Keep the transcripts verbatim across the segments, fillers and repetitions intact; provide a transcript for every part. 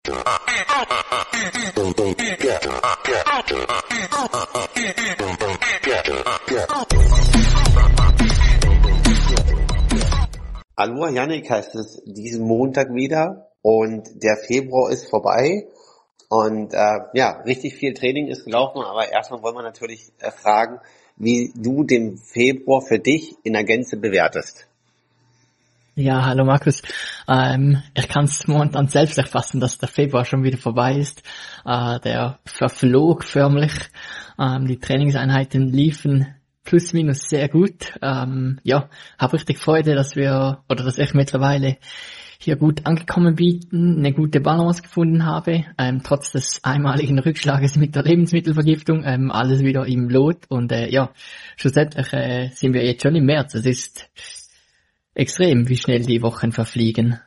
Hallo Yannick, heißt es diesen Montag wieder und der Februar ist vorbei und äh, ja, richtig viel Training ist gelaufen, aber erstmal wollen wir natürlich äh, fragen, wie du den Februar für dich in der Gänze bewertest. Ja, hallo Markus. Ähm, ich kann es momentan selbst erfassen, dass der Februar schon wieder vorbei ist. Äh, der verflog förmlich. Ähm, die Trainingseinheiten liefen plus minus sehr gut. Ähm, ja, habe richtig Freude, dass wir oder dass ich mittlerweile hier gut angekommen bin, eine gute Balance gefunden habe, ähm, trotz des einmaligen Rückschlages mit der Lebensmittelvergiftung, ähm, alles wieder im Lot und äh, ja, schlussendlich äh, sind wir jetzt schon im März. Es ist extrem, wie schnell die Wochen verfliegen.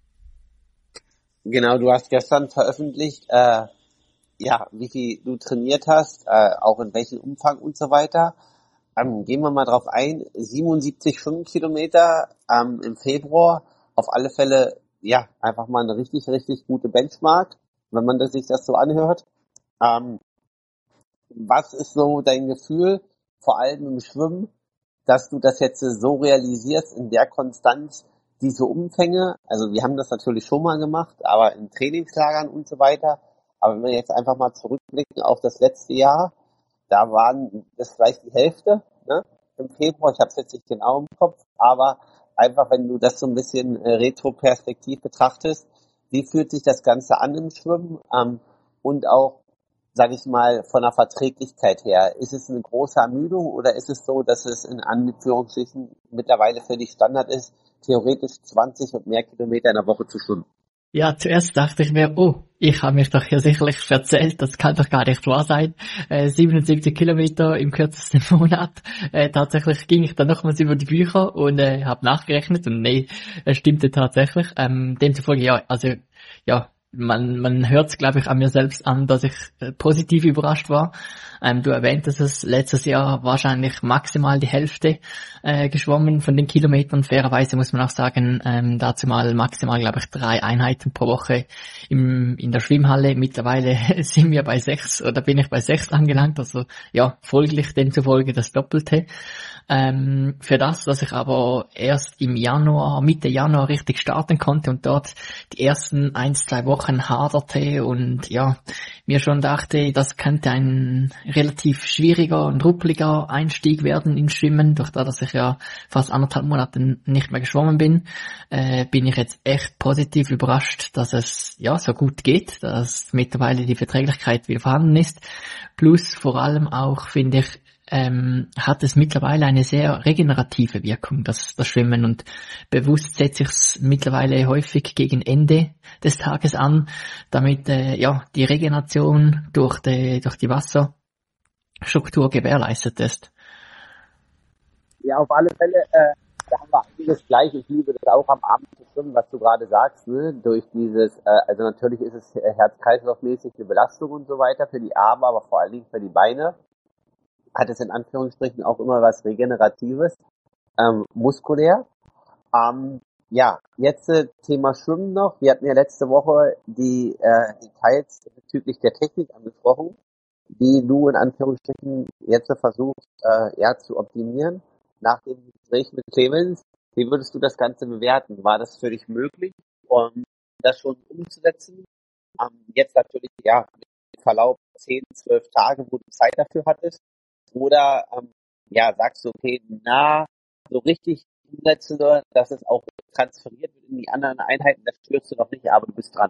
Genau, du hast gestern veröffentlicht, äh, ja, wie viel du trainiert hast, äh, auch in welchem Umfang und so weiter. Ähm, gehen wir mal drauf ein, siebenundsiebzig Stundenkilometer ähm, im Februar, auf alle Fälle, ja, einfach mal eine richtig, richtig gute Benchmark, wenn man das, sich das so anhört. Ähm, was ist so dein Gefühl, vor allem im Schwimmen, dass du das jetzt so realisierst in der Konstanz, diese Umfänge? Also wir haben das natürlich schon mal gemacht, aber in Trainingslagern und so weiter. Aber wenn wir jetzt einfach mal zurückblicken auf das letzte Jahr, da waren das vielleicht die Hälfte, ne, im Februar. Ich habe es jetzt nicht genau im Kopf, aber einfach, wenn du das so ein bisschen äh, Retro-Perspektiv betrachtest, wie fühlt sich das Ganze an im Schwimmen? Ähm, und auch, sage ich mal, von der Verträglichkeit her, ist es eine große Ermüdung oder ist es so, dass es in Anführungsstrichen mittlerweile für dich Standard ist, theoretisch zwanzig und mehr Kilometer in der Woche zu schwimmen? Ja, zuerst dachte ich mir, oh, ich habe mich doch hier sicherlich verzählt, das kann doch gar nicht wahr sein. Äh, siebenundsiebzig Kilometer im kürzesten Monat. Äh, tatsächlich ging ich dann nochmals über die Bücher und äh, habe nachgerechnet und nee, es stimmte tatsächlich. Ähm, demzufolge, ja, also ja, man man hört es, glaube ich, an mir selbst an, dass ich äh, positiv überrascht war. Ähm, du erwähntest es, letztes Jahr wahrscheinlich maximal die Hälfte äh, geschwommen von den Kilometern. Fairerweise muss man auch sagen, ähm, dazu mal maximal, glaube ich, drei Einheiten pro Woche im, in der Schwimmhalle. Mittlerweile sind wir bei sechs oder bin ich bei sechs angelangt, also ja, folglich demzufolge das Doppelte. Ähm, für das, dass ich aber erst im Januar, Mitte Januar richtig starten konnte und dort die ersten ein, zwei Wochen haderte und ja, mir schon dachte, das könnte ein relativ schwieriger und ruppeliger Einstieg werden ins Schwimmen, durch das, dass ich ja fast anderthalb Monate nicht mehr geschwommen bin, äh, bin ich jetzt echt positiv überrascht, dass es ja so gut geht, dass mittlerweile die Verträglichkeit wieder vorhanden ist. Plus vor allem auch, finde ich, ähm, hat es mittlerweile eine sehr regenerative Wirkung, das, das Schwimmen, und bewusst setze ich es mittlerweile häufig gegen Ende des Tages an, damit äh, ja die Regeneration durch die, durch die Wasserstruktur gewährleistet ist. Ja, auf alle Fälle, äh, da haben wir einiges gleich. Ich liebe das auch am Abend zu schwimmen, was du gerade sagst, ne? Durch dieses, äh, also natürlich ist es herz-kreislauf-mäßig eine Belastung und so weiter für die Arme, aber vor allen Dingen für die Beine hat es in Anführungsstrichen auch immer was Regeneratives, ähm, muskulär. Ähm, ja, jetzt äh, Thema Schwimmen noch. Wir hatten ja letzte Woche die äh, Details bezüglich der Technik angesprochen, die du in Anführungsstrichen jetzt versuchst äh, ja, zu optimieren. Nach dem Gespräch mit Clemens, wie würdest du das Ganze bewerten? War das für dich möglich, um das schon umzusetzen? Ähm, jetzt natürlich, ja, mit Verlauf zehn, zwölf Tage, wo du Zeit dafür hattest. Oder ähm, ja, sagst du, okay, na, so richtig umsetzen, dass es auch transferiert wird in die anderen Einheiten, das spürst du noch nicht, aber du bist dran.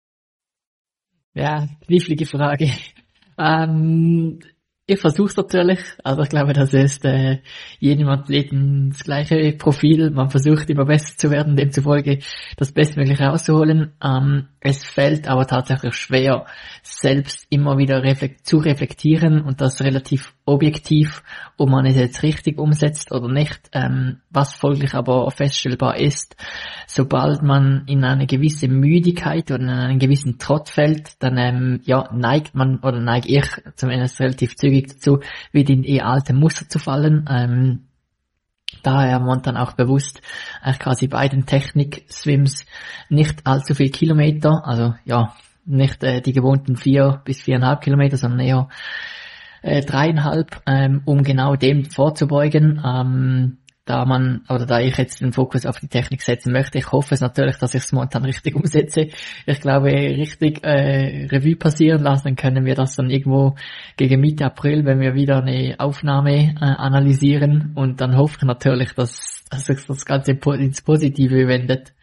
Ja, knifflige Frage. Ähm, ich versuche natürlich, also ich glaube, das ist äh, jedem Athleten das gleiche Profil. Man versucht immer besser zu werden, demzufolge das Bestmögliche rauszuholen. Ähm, es fällt aber tatsächlich schwer, selbst immer wieder reflekt- zu reflektieren und das relativ objektiv, ob man es jetzt richtig umsetzt oder nicht. Ähm, was folglich aber feststellbar ist, sobald man in eine gewisse Müdigkeit oder in einen gewissen Trott fällt, dann ähm, ja neigt man oder neige ich zumindest relativ zügig dazu, wieder in die alte Muster zu fallen. Ähm, daher man dann auch bewusst äh, quasi bei den Technik-Swims nicht allzu viel Kilometer, also ja, nicht äh, die gewohnten vier bis viereinhalb Kilometer, sondern eher äh, dreieinhalb, ähm, um genau dem vorzubeugen. Ähm, da man, oder da ich jetzt den Fokus auf die Technik setzen möchte. Ich hoffe es natürlich, dass ich es momentan richtig umsetze. Ich glaube, richtig äh, Revue passieren lassen, dann können wir das dann irgendwo gegen Mitte April, wenn wir wieder eine Aufnahme äh, analysieren, und dann hoffe ich natürlich, dass, dass sich das Ganze ins Positive wendet.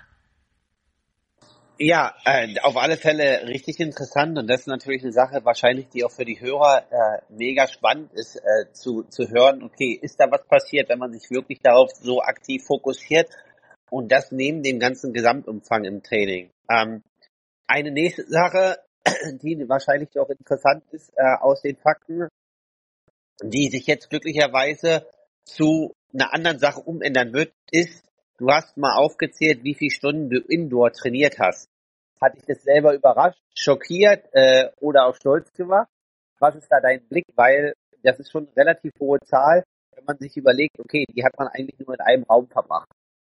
Ja, äh, auf alle Fälle richtig interessant, und das ist natürlich eine Sache wahrscheinlich, die auch für die Hörer äh, mega spannend ist, äh, zu zu hören, okay, ist da was passiert, wenn man sich wirklich darauf so aktiv fokussiert, und das neben dem ganzen Gesamtumfang im Training. Ähm, eine nächste Sache, die wahrscheinlich auch interessant ist äh, aus den Fakten, die sich jetzt glücklicherweise zu einer anderen Sache umändern wird, ist, du hast mal aufgezählt, wie viele Stunden du Indoor trainiert hast. Hat dich das selber überrascht, schockiert äh, oder auch stolz gemacht? Was ist da dein Blick? Weil das ist schon eine relativ hohe Zahl, wenn man sich überlegt, okay, die hat man eigentlich nur in einem Raum verbracht.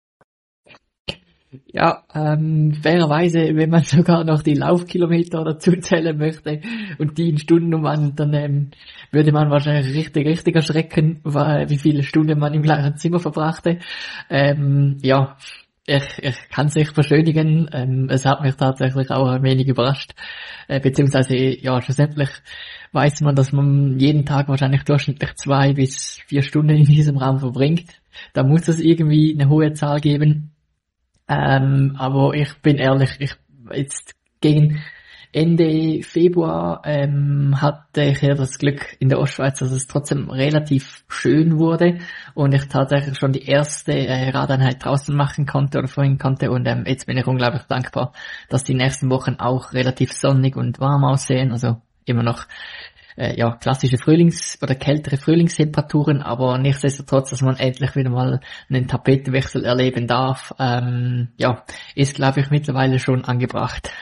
Ja, ähm, fairerweise, wenn man sogar noch die Laufkilometer dazu zählen möchte und die in Stunden umwandelt, dann ähm, würde man wahrscheinlich richtig, richtig erschrecken, wie viele Stunden man im gleichen Zimmer verbrachte. Ähm, ja, ich, ich kann es nicht beschönigen. Ähm, es hat mich tatsächlich auch ein wenig überrascht. Äh, beziehungsweise, ja, schlussendlich weiß man, dass man jeden Tag wahrscheinlich durchschnittlich zwei bis vier Stunden in diesem Raum verbringt. Da muss es irgendwie eine hohe Zahl geben. Ähm, aber ich bin ehrlich, ich jetzt gegen Ende Februar ähm, hatte ich ja das Glück in der Ostschweiz, dass es trotzdem relativ schön wurde und ich tatsächlich schon die erste äh, Radeinheit draußen machen konnte oder vorhin konnte, und ähm, jetzt bin ich unglaublich dankbar, dass die nächsten Wochen auch relativ sonnig und warm aussehen, also immer noch Äh, ja, klassische Frühlings- oder kältere Frühlingstemperaturen, aber nichtsdestotrotz, dass man endlich wieder mal einen Tapetenwechsel erleben darf, ähm, ja, ist, glaube ich, mittlerweile schon angebracht.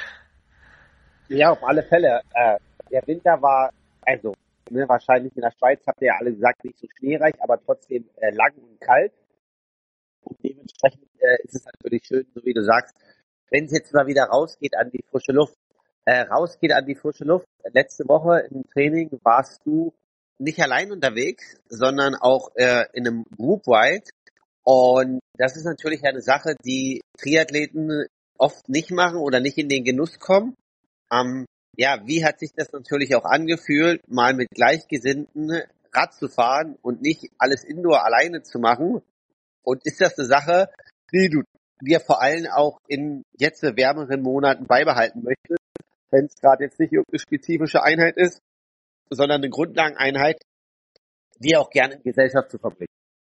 Ja, auf alle Fälle. Äh, der Winter war, also, ne, wahrscheinlich in der Schweiz, habt ihr ja alle gesagt, nicht so schneereich, aber trotzdem äh, lang und kalt. Und dementsprechend äh, ist es natürlich schön, so wie du sagst, wenn es jetzt mal wieder rausgeht an die frische Luft. Äh, rausgeht an die frische Luft. Letzte Woche im Training warst du nicht allein unterwegs, sondern auch äh, in einem Group Ride. Und das ist natürlich eine Sache, die Triathleten oft nicht machen oder nicht in den Genuss kommen. Ähm, ja, wie hat sich das natürlich auch angefühlt, mal mit Gleichgesinnten Rad zu fahren und nicht alles Indoor alleine zu machen? Und ist das eine Sache, die du dir vor allem auch in jetzt wärmeren Monaten beibehalten möchtest, wenn es gerade jetzt nicht irgendeine spezifische Einheit ist, sondern eine Grundlageneinheit, die auch gerne in Gesellschaft zu verbringen?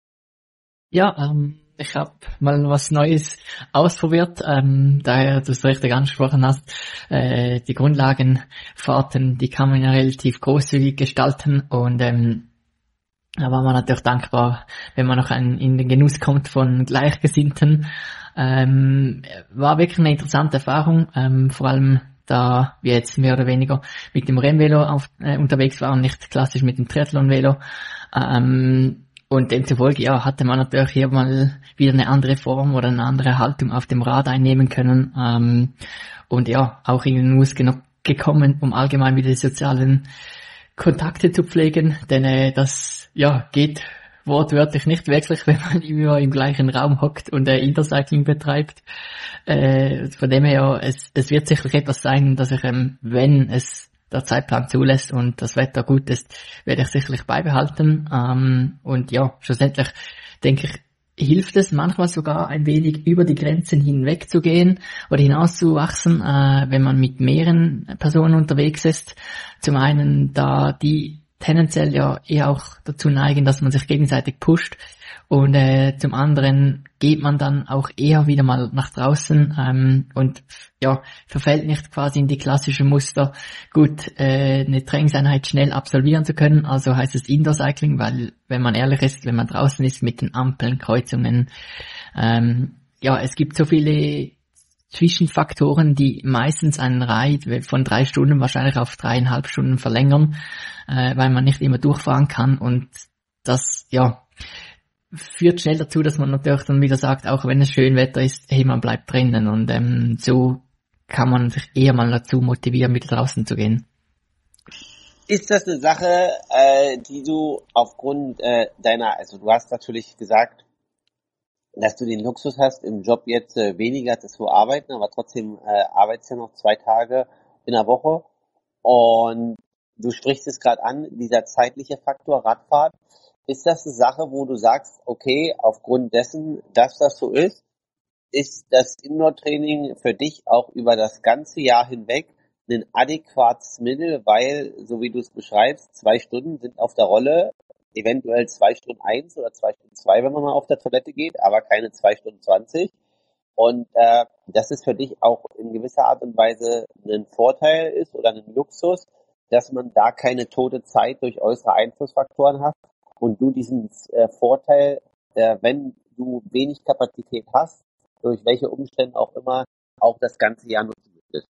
Ja, ähm, ich habe mal was Neues ausprobiert, ähm, daher du es richtig angesprochen hast, äh, die Grundlagenfahrten, die kann man ja relativ großzügig gestalten, und ähm, da war man natürlich dankbar, wenn man noch ein, in den Genuss kommt von Gleichgesinnten. Ähm, war wirklich eine interessante Erfahrung, ähm, vor allem da wir jetzt mehr oder weniger mit dem Rennvelo auf, äh, unterwegs waren, nicht klassisch mit dem Triathlon-Velo. Ähm, und demzufolge, ja, hatte man natürlich hier mal wieder eine andere Form oder eine andere Haltung auf dem Rad einnehmen können. Ähm, und ja, auch in den Genuss genug gekommen, um allgemein wieder die sozialen Kontakte zu pflegen, denn äh, das ja geht wortwörtlich nicht wirklich, wenn man immer im gleichen Raum hockt und äh, Intercycling betreibt. Äh, von dem her, es, es wird sicherlich etwas sein, dass ich, ähm, wenn es der Zeitplan zulässt und das Wetter gut ist, werde ich sicherlich beibehalten. Ähm, und ja, schlussendlich denke ich, hilft es manchmal sogar ein wenig über die Grenzen hinweg zu gehen oder hinauszuwachsen, äh, wenn man mit mehreren Personen unterwegs ist. Zum einen, da die tendenziell ja eher auch dazu neigen, dass man sich gegenseitig pusht, und äh, zum anderen geht man dann auch eher wieder mal nach draußen ähm, und ja verfällt nicht quasi in die klassischen Muster, gut äh, eine Trainingseinheit schnell absolvieren zu können, also heißt es Indoor Cycling, weil wenn man ehrlich ist, wenn man draußen ist mit den Ampeln, Kreuzungen, ähm, ja es gibt so viele Zwischenfaktoren, die meistens einen Ride von drei Stunden wahrscheinlich auf dreieinhalb Stunden verlängern, äh, weil man nicht immer durchfahren kann, und das, ja, führt schnell dazu, dass man natürlich dann wieder sagt, auch wenn es schön Wetter ist, hey, man bleibt drinnen, und ähm, so kann man sich eher mal dazu motivieren, wieder draußen zu gehen. Ist das eine Sache, äh, die du aufgrund äh, deiner, also du hast natürlich gesagt, dass du den Luxus hast, im Job jetzt äh, weniger zu arbeiten, aber trotzdem äh, arbeitest ja noch zwei Tage in der Woche. Und du sprichst es gerade an, dieser zeitliche Faktor Radfahrt. Ist das eine Sache, wo du sagst, okay, aufgrund dessen, dass das so ist, ist das Indoor-Training für dich auch über das ganze Jahr hinweg ein adäquates Mittel, weil, so wie du es beschreibst, zwei Stunden sind auf der Rolle, eventuell zwei Stunden eins oder zwei Stunden zwei, wenn man mal auf der Toilette geht, aber keine zwei Stunden zwanzig. Und äh, dass es für dich auch in gewisser Art und Weise ein Vorteil ist oder ein Luxus, dass man da keine tote Zeit durch äußere Einflussfaktoren hat und du diesen äh, Vorteil, äh, wenn du wenig Kapazität hast, durch welche Umstände auch immer, auch das ganze Jahr nutzen möchtest.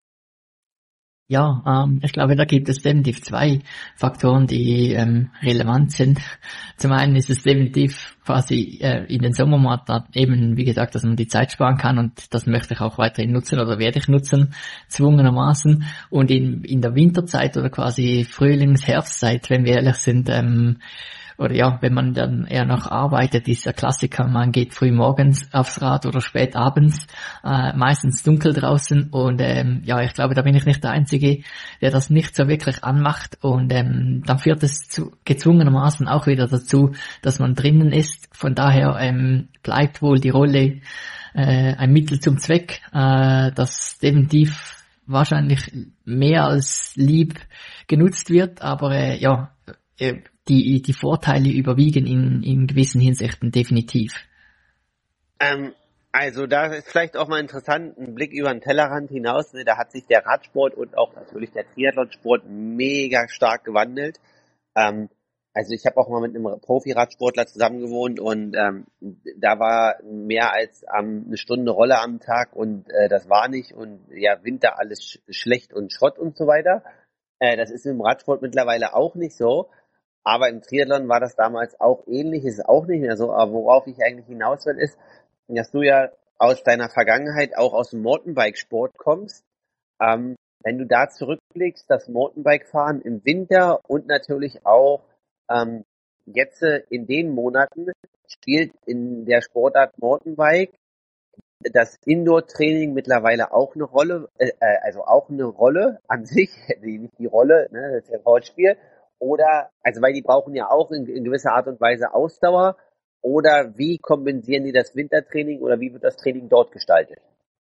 Ja, ähm, ich glaube, da gibt es definitiv zwei Faktoren, die ähm, relevant sind. Zum einen ist es definitiv quasi äh, in den Sommermonaten eben, wie gesagt, dass man die Zeit sparen kann und das möchte ich auch weiterhin nutzen oder werde ich nutzen, zwungenermaßen. Und in, in der Winterzeit oder quasi Frühlings-, Herbstzeit, wenn wir ehrlich sind, ähm, oder ja, wenn man dann eher noch arbeitet, ist der Klassiker, man geht früh morgens aufs Rad oder spät abends, äh, meistens dunkel draußen und ähm, ja, ich glaube, da bin ich nicht der Einzige, der das nicht so wirklich anmacht und ähm, dann führt es zu, gezwungenermaßen auch wieder dazu, dass man drinnen ist. Von daher ähm, bleibt wohl die Rolle äh, ein Mittel zum Zweck, äh, das definitiv wahrscheinlich mehr als lieb genutzt wird, aber äh, ja, äh, die, die Vorteile überwiegen in, in gewissen Hinsichten definitiv. Ähm, also da ist vielleicht auch mal interessant, ein Blick über den Tellerrand hinaus, ne, da hat sich der Radsport und auch natürlich der Triathlonsport mega stark gewandelt. Ähm, also ich habe auch mal mit einem Profi-Radsportler zusammen gewohnt und ähm, da war mehr als ähm, eine Stunde Rolle am Tag und äh, das war nicht und ja, Winter alles sch- schlecht und Schrott und so weiter. Äh, das ist im Radsport mittlerweile auch nicht so. Aber im Triathlon war das damals auch ähnlich, ist auch nicht mehr so. Aber worauf ich eigentlich hinaus will, ist, dass du ja aus deiner Vergangenheit auch aus dem Mountainbike-Sport kommst. Ähm, wenn du da zurückblickst, das Mountainbike-Fahren im Winter und natürlich auch ähm, jetzt äh, in den Monaten spielt in der Sportart Mountainbike das Indoor-Training mittlerweile auch eine Rolle, äh, also auch eine Rolle an sich, die, nicht die Rolle, ne, das ist ja ein Wortspiel, oder, also weil die brauchen ja auch in, in gewisser Art und Weise Ausdauer, oder wie kompensieren die das Wintertraining oder wie wird das Training dort gestaltet?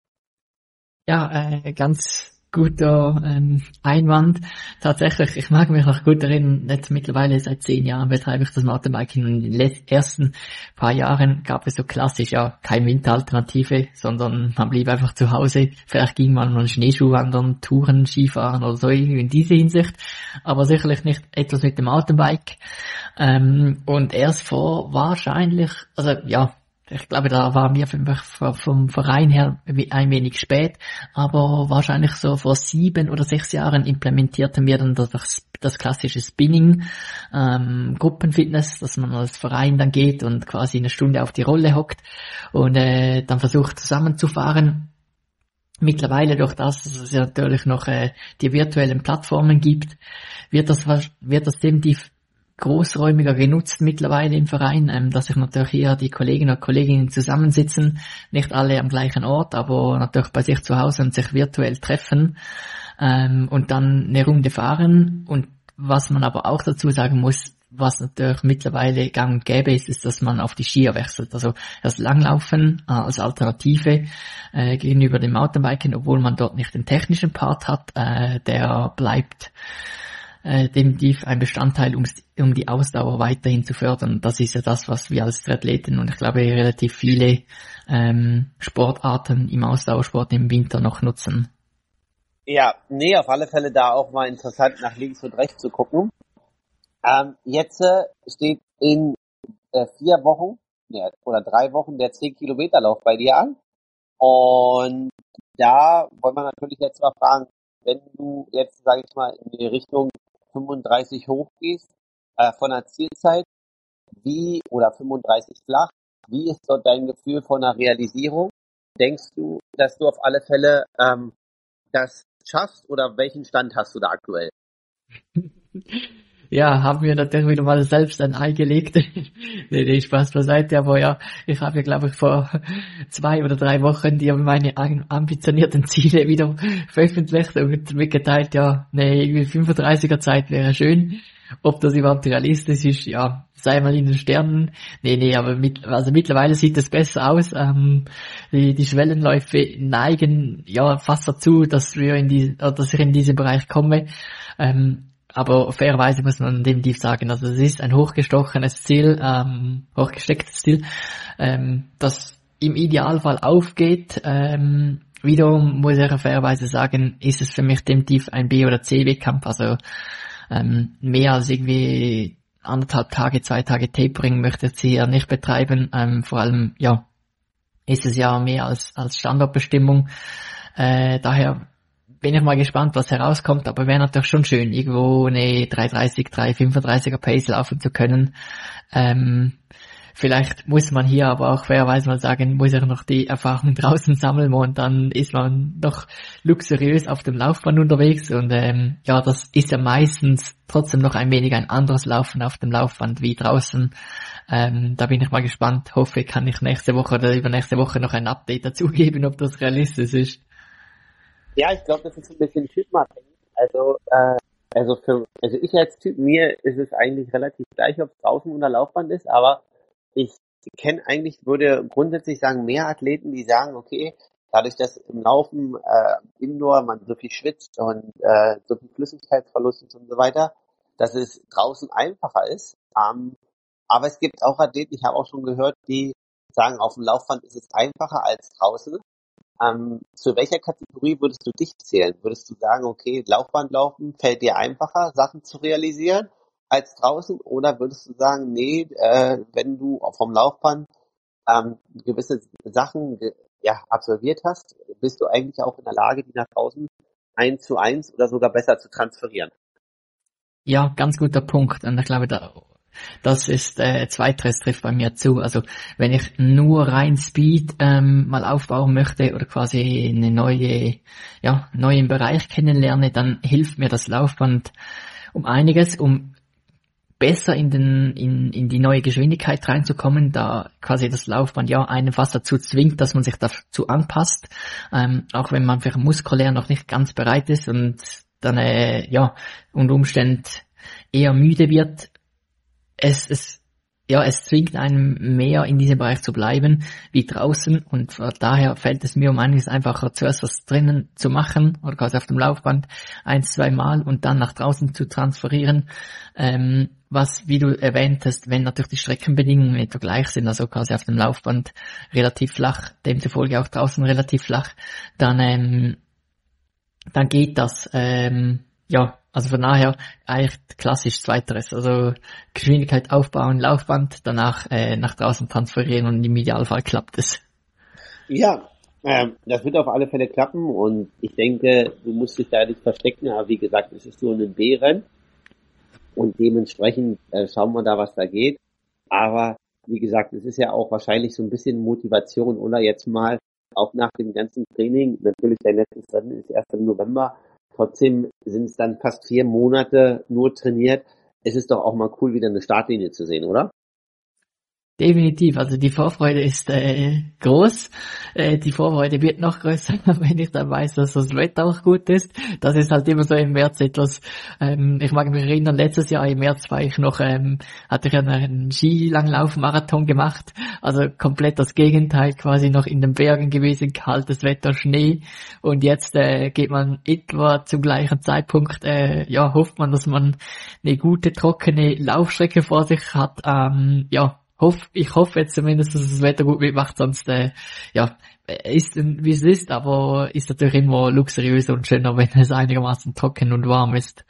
Ja, äh, ganz guter ähm, Einwand. Tatsächlich, ich mag mich noch gut erinnern, jetzt mittlerweile seit zehn Jahren betreibe ich das Mountainbiking und in den let- ersten paar Jahren gab es so klassisch ja keine Winteralternative, sondern man blieb einfach zu Hause. Vielleicht ging man mal Schneeschuh wandern, Touren, Skifahren oder so irgendwie in diese Hinsicht, aber sicherlich nicht etwas mit dem Mountainbike. Ähm, und erst vor wahrscheinlich, also ja, ich glaube, da waren wir vom vom Verein her ein wenig spät, aber wahrscheinlich so vor sieben oder sechs Jahren implementierten wir dann das, das klassische Spinning, ähm, Gruppenfitness, dass man als Verein dann geht und quasi eine Stunde auf die Rolle hockt und äh, dann versucht zusammenzufahren. Mittlerweile durch das, dass es ja natürlich noch äh, die virtuellen Plattformen gibt, wird das wird das definitiv großräumiger genutzt mittlerweile im Verein, ähm, dass sich natürlich hier die Kolleginnen und Kollegen zusammensitzen, nicht alle am gleichen Ort, aber natürlich bei sich zu Hause und sich virtuell treffen ähm, und dann eine Runde fahren. Und was man aber auch dazu sagen muss, was natürlich mittlerweile gang und gäbe ist, ist, dass man auf die Skier wechselt. Also das Langlaufen äh, als Alternative äh, gegenüber dem Mountainbiken, obwohl man dort nicht den technischen Part hat, äh, der bleibt äh, definitiv ein Bestandteil, um, um die Ausdauer weiterhin zu fördern. Das ist ja das, was wir als Triathleten und ich glaube relativ viele ähm, Sportarten im Ausdauersport im Winter noch nutzen. Ja, nee, auf alle Fälle da auch mal interessant nach links und rechts zu gucken. Ähm, jetzt äh, steht in äh, vier Wochen ja, oder drei Wochen der zehn Kilometer Lauf bei dir an. Und da wollen wir natürlich jetzt mal fragen, wenn du jetzt, sage ich mal, in die Richtung fünfunddreißig hochgehst, äh, von der Zielzeit, wie, oder fünfunddreißig flach, wie ist dort dein Gefühl von der Realisierung? denkst du, dass du auf alle Fälle ähm, das schaffst oder welchen Stand hast du da aktuell? Ja, haben wir natürlich wieder mal selbst ein Ei gelegt. nee, nee, Spaß beiseite, aber ja, ich habe ja, glaube ich, vor zwei oder drei Wochen die meine ambitionierten Ziele wieder veröffentlicht und mitgeteilt, ja, nee, irgendwie fünfunddreißiger Zeit wäre schön. Ob das überhaupt realistisch ist, ja, sei mal in den Sternen. Nee, nee, aber mit, also mittlerweile sieht es besser aus. Ähm, die, die Schwellenläufe neigen ja fast dazu, dass wir in die, oder dass ich in diesen Bereich komme. Ähm, aber fairerweise muss man definitiv sagen, also es ist ein hochgestochenes Ziel, ähm, hochgestecktes Ziel, ähm, das im Idealfall aufgeht. Ähm, wiederum muss ich fairerweise sagen, ist es für mich definitiv ein B- oder C-Wettkampf, also ähm, mehr als irgendwie anderthalb Tage, zwei Tage Tapering möchte ich hier nicht betreiben. Ähm, vor allem, ja, ist es ja mehr als, als Standortbestimmung. Äh, daher bin ich mal gespannt, was herauskommt, aber wäre natürlich schon schön, irgendwo eine drei dreißig, drei fünfunddreißiger Pace laufen zu können. Ähm, vielleicht muss man hier aber auch fairerweise mal sagen, muss er noch die Erfahrung draußen sammeln und dann ist man noch luxuriös auf dem Laufband unterwegs und ähm, ja, das ist ja meistens trotzdem noch ein wenig ein anderes Laufen auf dem Laufband wie draußen. Ähm, da bin ich mal gespannt, hoffe, kann ich nächste Woche oder übernächste Woche noch ein Update dazugeben, ob das realistisch ist. Ja, ich glaube, das ist ein bisschen typenabhängig. Also, äh, also für, also ich als Typ, mir ist es eigentlich relativ gleich, ob es draußen oder Laufband ist, aber ich kenne eigentlich, würde grundsätzlich sagen, mehr Athleten, die sagen, okay, dadurch, dass im Laufen äh, Indoor man so viel schwitzt und äh, so viel Flüssigkeitsverlust und so weiter, dass es draußen einfacher ist. Ähm, aber es gibt auch Athleten, ich habe auch schon gehört, die sagen, auf dem Laufband ist es einfacher als draußen. Ähm, zu welcher Kategorie würdest du dich zählen? Würdest du sagen, okay, Laufbandlaufen fällt dir einfacher, Sachen zu realisieren als draußen? Oder würdest du sagen, nee, äh, wenn du vom Laufband ähm, gewisse Sachen ge- ja, absolviert hast, bist du eigentlich auch in der Lage, die nach draußen eins zu eins oder sogar besser zu transferieren? Ja, ganz guter Punkt. Und ich glaube, da, das ist äh, zweiteres trifft bei mir zu. Also wenn ich nur rein Speed ähm, mal aufbauen möchte oder quasi eine neue, ja, neuen Bereich kennenlerne, dann hilft mir das Laufband um einiges, um besser in den in in die neue Geschwindigkeit reinzukommen, da quasi das Laufband ja einen fast dazu zwingt, dass man sich dazu anpasst, ähm, auch wenn man vielleicht muskulär noch nicht ganz bereit ist und dann äh, ja unter Umständen eher müde wird. Es es ja es zwingt einen mehr in diesem Bereich zu bleiben wie draußen und von daher fällt es mir um einiges einfacher, zuerst was drinnen zu machen oder quasi auf dem Laufband ein, zwei Mal und dann nach draußen zu transferieren. Ähm, was, wie du erwähnt hast, wenn natürlich die Streckenbedingungen etwa gleich sind, also quasi auf dem Laufband relativ flach, demzufolge auch draußen relativ flach, dann ähm, dann geht das. Ähm, ja, also von daher eigentlich klassisch zweiteres. Also Geschwindigkeit aufbauen, Laufband, danach äh, nach draußen transferieren und im Idealfall klappt es. Ja, ähm, das wird auf alle Fälle klappen und ich denke, du musst dich da nicht verstecken, aber wie gesagt, es ist nur ein B-Rennen und dementsprechend äh, schauen wir da, was da geht. Aber wie gesagt, es ist ja auch wahrscheinlich so ein bisschen Motivation, oder jetzt mal auch nach dem ganzen Training, natürlich dein letztes Rennen ist erst im November, trotzdem sind es dann fast vier Monate nur trainiert. Es ist doch auch mal cool, wieder eine Startlinie zu sehen, oder? Definitiv, also die Vorfreude ist äh, groß. Äh, die Vorfreude wird noch größer, wenn ich dann weiß, dass das Wetter auch gut ist. Das ist halt immer so im März etwas. Ähm, ich mag mich erinnern, letztes Jahr im März war ich noch, ähm, hatte ich einen Skilanglauf-Marathon gemacht. Also komplett das Gegenteil, quasi noch in den Bergen gewesen, kaltes Wetter, Schnee. Und jetzt äh, geht man etwa zum gleichen Zeitpunkt, äh, ja, hofft man, dass man eine gute, trockene Laufstrecke vor sich hat. Ähm, ja, Hoff, ich hoffe jetzt zumindest, dass das Wetter gut mitmacht, sonst, äh, ja, ist, wie es ist, aber ist natürlich immer luxuriöser und schöner, wenn es einigermaßen trocken und warm ist.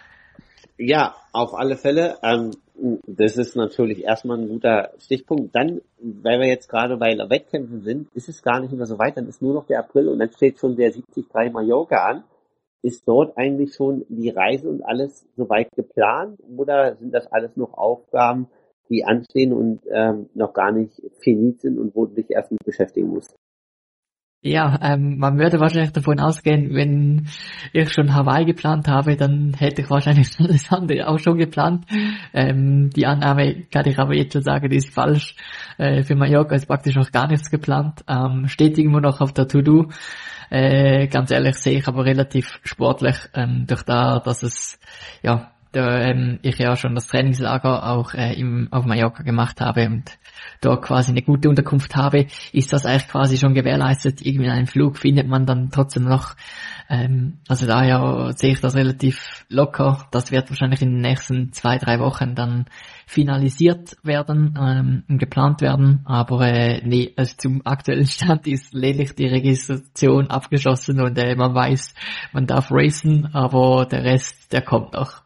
Ja, auf alle Fälle. Ähm, das ist natürlich erstmal ein guter Stichpunkt. Dann, weil wir jetzt gerade bei Wettkämpfen sind, ist es gar nicht mehr so weit, dann ist nur noch der April und dann steht schon der siebzig drei Mallorca an. Ist dort eigentlich schon die Reise und alles soweit geplant oder sind das alles noch Aufgaben, die anstehen und ähm, noch gar nicht finit sind und wo du dich erst mit beschäftigen musst? Ja, ähm, man würde wahrscheinlich davon ausgehen, wenn ich schon Hawaii geplant habe, dann hätte ich wahrscheinlich alles andere auch schon geplant. Ähm, die Annahme kann ich aber jetzt schon sagen, die ist falsch. Äh, für Mallorca ist praktisch noch gar nichts geplant. Ähm, steht irgendwo noch auf der To-Do. Äh, ganz ehrlich sehe ich aber relativ sportlich, ähm, durch da, dass es, ja, da, ähm, ich ja schon das Trainingslager auch äh, im, auf Mallorca gemacht habe und dort quasi eine gute Unterkunft habe, ist das eigentlich quasi schon gewährleistet. Irgendwie einen Flug findet man dann trotzdem noch. Ähm, also daher sehe ich das relativ locker. Das wird wahrscheinlich in den nächsten zwei, drei Wochen dann finalisiert werden, ähm, und geplant werden. Aber äh, nee, also zum aktuellen Stand ist lediglich die Registration abgeschlossen und äh, man weiß, man darf racen, aber der Rest, der kommt noch.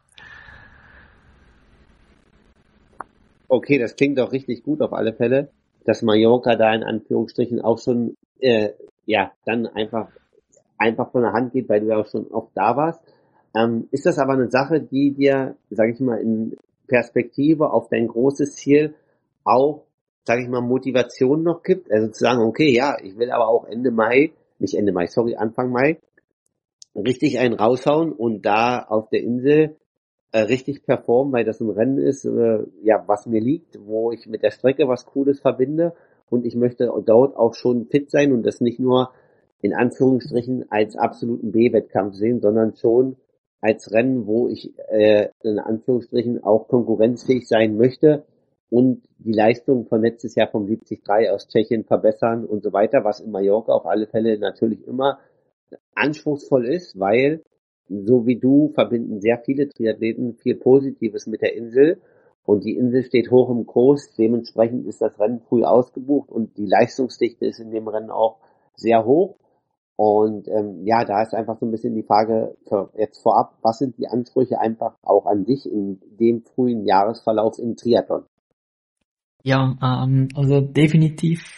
Okay, das klingt doch richtig gut auf alle Fälle, dass Mallorca da in Anführungsstrichen auch schon, äh, ja, dann einfach, einfach von der Hand geht, weil du ja auch schon oft da warst. Ähm, ist das aber eine Sache, die dir, sage ich mal, in Perspektive auf dein großes Ziel auch, sage ich mal, Motivation noch gibt? Also zu sagen, okay, ja, ich will aber auch Ende Mai, nicht Ende Mai, sorry, Anfang Mai, richtig einen raushauen und da auf der Insel äh, richtig performen, weil das ein Rennen ist, äh, ja, was mir liegt, wo ich mit der Strecke was Cooles verbinde und ich möchte dort auch schon fit sein und das nicht nur in Anführungsstrichen als absoluten B-Wettkampf sehen, sondern schon als Rennen, wo ich äh, in Anführungsstrichen auch konkurrenzfähig sein möchte und die Leistung von letztes Jahr vom siebzig drei aus Tschechien verbessern und so weiter, was in Mallorca auf alle Fälle natürlich immer anspruchsvoll ist, weil so wie du verbinden sehr viele Triathleten viel Positives mit der Insel und die Insel steht hoch im Kurs, dementsprechend ist das Rennen früh ausgebucht und die Leistungsdichte ist in dem Rennen auch sehr hoch und ähm, ja, da ist einfach so ein bisschen die Frage für jetzt vorab, was sind die Ansprüche einfach auch an dich in dem frühen Jahresverlauf im Triathlon? Ja, ähm, also definitiv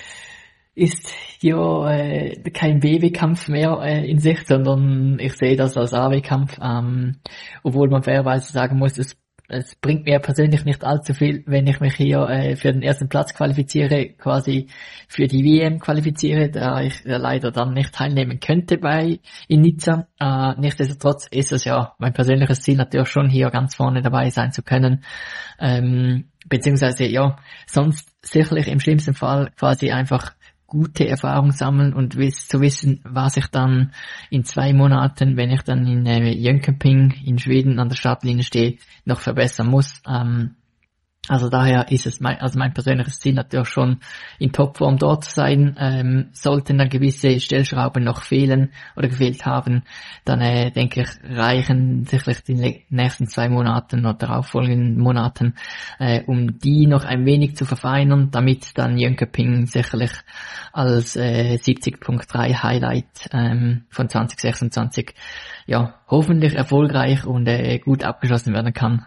ist ja äh, kein B W-Kampf mehr äh, in Sicht, sondern ich sehe das als A W-Kampf, ähm, obwohl man fairerweise sagen muss, es, es bringt mir persönlich nicht allzu viel, wenn ich mich hier äh, für den ersten Platz qualifiziere, quasi für die W M qualifiziere, da ich äh, leider dann nicht teilnehmen könnte bei in Nizza. Äh, nichtsdestotrotz ist es ja mein persönliches Ziel natürlich schon hier ganz vorne dabei sein zu können. Ähm, beziehungsweise ja, sonst sicherlich im schlimmsten Fall quasi einfach gute Erfahrung sammeln und wiss, zu wissen, was ich dann in zwei Monaten, wenn ich dann in äh, Jönköping in Schweden an der Startlinie stehe, noch verbessern muss. Ähm, also daher ist es mein, also mein persönliches Ziel natürlich schon in Topform dort zu sein. Ähm, sollten dann gewisse Stellschrauben noch fehlen oder gefehlt haben, dann äh, denke ich, reichen sicherlich die nächsten zwei Monaten oder darauffolgenden Monaten, äh, um die noch ein wenig zu verfeinern, damit dann Jönköping sicherlich als äh, siebzig Punkt drei Highlight ähm, von zwanzig sechsundzwanzig ja hoffentlich erfolgreich und äh, gut abgeschlossen werden kann.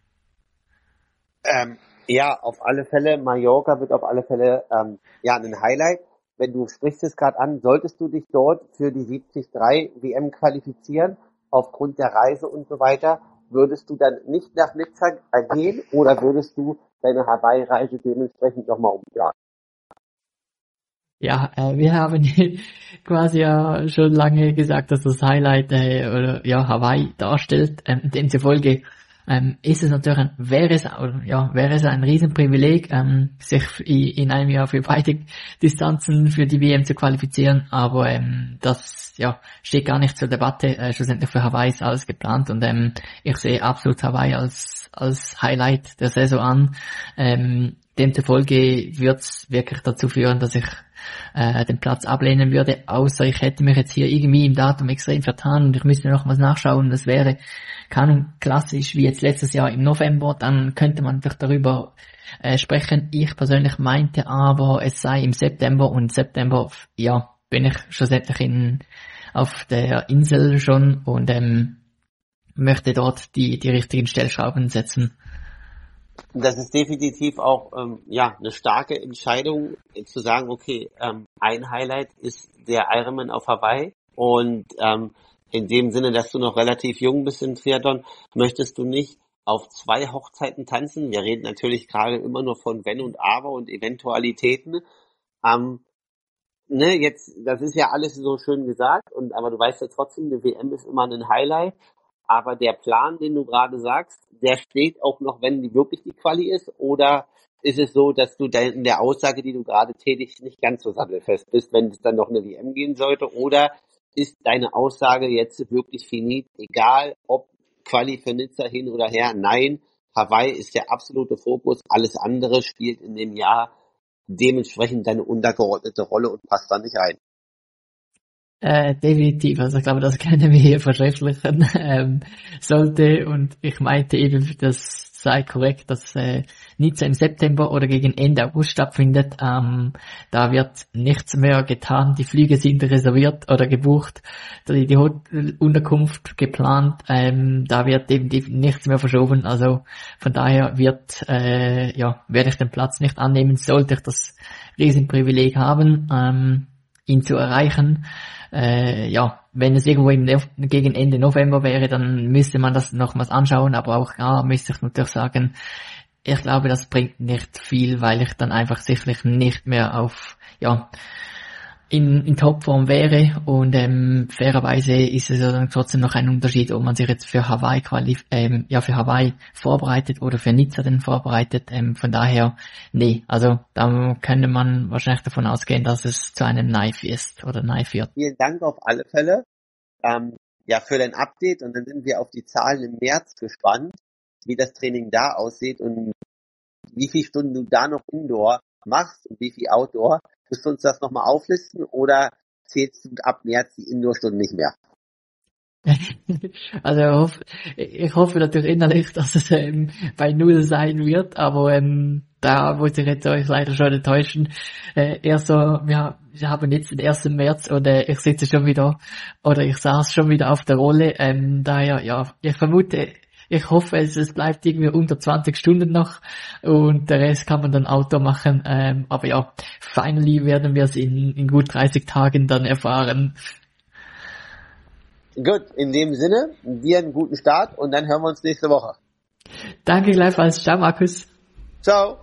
Ähm, ja, auf alle Fälle, Mallorca wird auf alle Fälle ähm, ja ein Highlight. Wenn du sprichst es gerade an, solltest du dich dort für die siebzig drei W M qualifizieren, aufgrund der Reise und so weiter, würdest du dann nicht nach Nizza gehen oder würdest du deine Hawaii-Reise dementsprechend nochmal umplanen? Ja, äh, wir haben quasi ja schon lange gesagt, dass das Highlight äh, oder ja Hawaii darstellt. Ähm, demzufolge ähm, ist es natürlich ein, wäre es oder, ja wäre es ein Riesenprivileg, ähm, sich in einem Jahr für beide Distanzen für die W M zu qualifizieren. Aber ähm, das ja steht gar nicht zur Debatte. Äh, schlussendlich für Hawaii ist alles geplant und ähm, ich sehe absolut Hawaii als als Highlight der Saison an. Ähm, demzufolge wird es wirklich dazu führen, dass ich äh, den Platz ablehnen würde, außer ich hätte mich jetzt hier irgendwie im Datum extrem vertan und ich müsste noch was nachschauen, das wäre keine klassisch wie jetzt letztes Jahr im November, dann könnte man vielleicht darüber äh, sprechen. Ich persönlich meinte aber, es sei im September und September, ja, bin ich schlussendlich in, auf der Insel schon und ähm, möchte dort die, die richtigen Stellschrauben setzen. Das ist definitiv auch ähm, ja eine starke Entscheidung, äh, zu sagen, okay, ähm, ein Highlight ist der Ironman auf Hawaii und ähm, in dem Sinne, dass du noch relativ jung bist im Triathlon, möchtest du nicht auf zwei Hochzeiten tanzen. Wir reden natürlich gerade immer nur von Wenn und Aber und Eventualitäten. Ähm, ne, jetzt, das ist ja alles so schön gesagt, und aber du weißt ja trotzdem, eine W M ist immer ein Highlight. Aber der Plan, den du gerade sagst, der steht auch noch, wenn die wirklich die Quali ist, oder ist es so, dass du in der Aussage, die du gerade tätigst, nicht ganz so sattelfest bist, wenn es dann noch eine W M gehen sollte, oder ist deine Aussage jetzt wirklich finit, egal ob Quali für Nizza hin oder her? Nein, Hawaii ist der absolute Fokus, alles andere spielt in dem Jahr dementsprechend deine untergeordnete Rolle und passt da nicht rein. Äh, definitiv, also ich glaube, das können wir hier verschriftlichen ähm, sollte, und ich meinte eben, das sei korrekt, dass äh, Nizza im September oder gegen Ende August stattfindet. Ähm, da wird nichts mehr getan, die Flüge sind reserviert oder gebucht, die, die Hotelunterkunft geplant, ähm, da wird eben nichts mehr verschoben, also von daher wird, äh, ja, werde ich den Platz nicht annehmen, sollte ich das Riesenprivileg haben, ähm, ihn zu erreichen. Äh, ja, wenn es irgendwo im Nef- gegen Ende November wäre, dann müsste man das nochmals anschauen, aber auch ja, müsste ich natürlich sagen, ich glaube, das bringt nicht viel, weil ich dann einfach sicherlich nicht mehr auf, ja, in, in Topform wäre, und ähm, fairerweise ist es ja dann trotzdem noch ein Unterschied, ob man sich jetzt für Hawaii qualif- ähm, ja für Hawaii vorbereitet oder für Nizza denn vorbereitet. Ähm, von daher, nee, also da könnte man wahrscheinlich davon ausgehen, dass es zu einem Knife ist oder Knife wird. Vielen Dank auf alle Fälle ähm, ja für dein Update, und dann sind wir auf die Zahlen im März gespannt, wie das Training da aussieht und wie viele Stunden du da noch Indoor machst und wie viel Outdoor. Willst du uns das nochmal auflisten, oder zählst du ab März die Indoor-Stunden nicht mehr? Also ich hoffe, ich hoffe natürlich innerlich, dass es ähm, bei Null sein wird, aber ähm, da muss ich jetzt euch leider schon enttäuschen. Äh, erst so, ja, wir haben jetzt den ersten März und äh, ich sitze schon wieder, oder ich saß schon wieder auf der Rolle. Ähm, daher, ja, ich vermute, ich hoffe, es, es bleibt irgendwie unter zwanzig Stunden noch, und der Rest kann man dann Outdoor machen. Ähm, aber ja, finally werden wir es in, in gut dreißig Tagen dann erfahren. Gut, in dem Sinne, dir einen guten Start, und dann hören wir uns nächste Woche. Danke gleichfalls. Ciao, Markus. Ciao.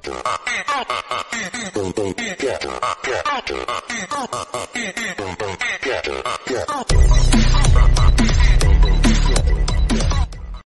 Yeah.